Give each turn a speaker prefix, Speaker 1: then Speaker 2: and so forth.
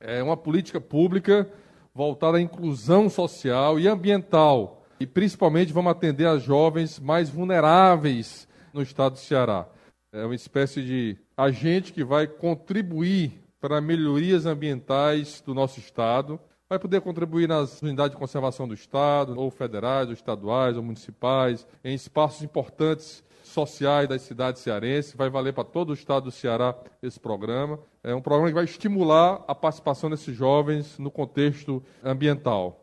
Speaker 1: É uma política pública voltada à inclusão social e ambiental. E principalmente vamos atender as jovens mais vulneráveis no estado do Ceará. É uma espécie de agente que vai contribuir para melhorias ambientais do nosso estado. Vai poder contribuir nas unidades de conservação do estado, ou federais, ou estaduais, ou municipais, em espaços importantes sociais das cidades cearenses. Vai valer para todo o estado do Ceará esse programa. É um programa que vai estimular a participação desses jovens no contexto ambiental.